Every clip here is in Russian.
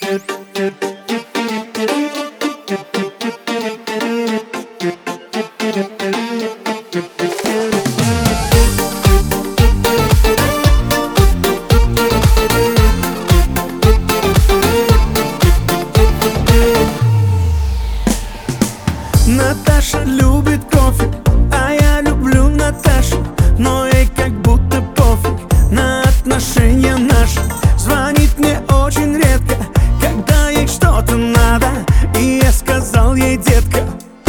Наташа любит кофе, а я люблю Наташу, но ей как будто пофиг на отношения наши. Звонит мне очень редко, когда ей что-то надо, и я сказал ей: детка,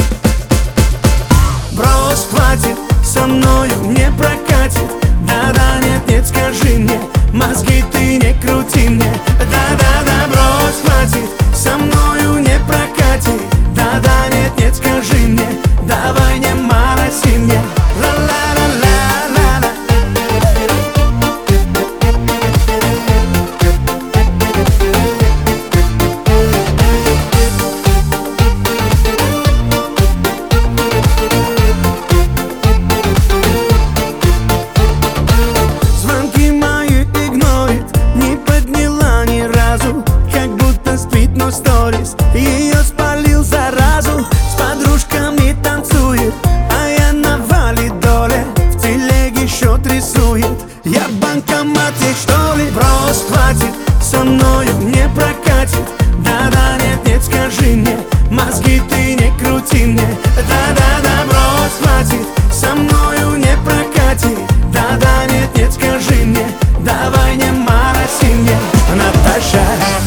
брось, хватит, со мною не прокатит. Да-да, нет-нет, скажи мне, мозги ты не крути мне. Да-да-да, брось, хватит, со мною не прокатит. Да-да, нет-нет, скажи мне, давай не мороси мне. Ла-ла-ла-ла-ла-ла. Звонки мои игнорит, не подняла ни разу, как будто спит, но сторис ее спалил заразу. С подружками танцует, а я на валидоле, в телеге счет рисует. Я банкомат ей, что ли? Брось, хватит, со мною не прокатит. Да-да, нет-нет, скажи мне, мозги ты не крути мне. Да-да-да, брось, хватит, со мною не прокатит. Да-да, нет-нет, скажи мне, давай не мороси мне. Наташа.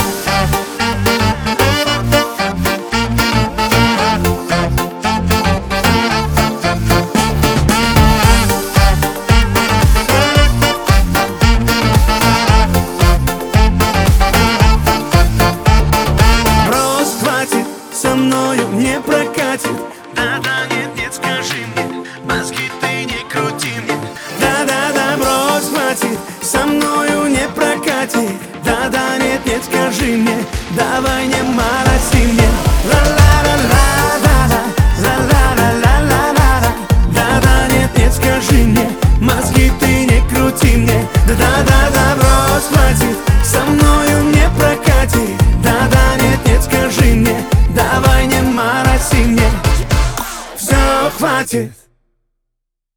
Со мною не прокатит. Да-да, нет-нет, скажи мне, мозги ты не крути мне. Да-да-да, брось, хватит, со мною не прокатит. Да-да, нет-нет, скажи мне, давай не мороси мне. Ла-ла-ла-ла-ла-ла, ла-ла-ла-ла-ла-ла. Да-да, нет-нет, скажи мне, мозги ты не крути мне. Да-да-да, брось, хватит, со мною не прокатит. Да-да, нет-нет, скажи мне, давай не мороси мне. Все, хватит.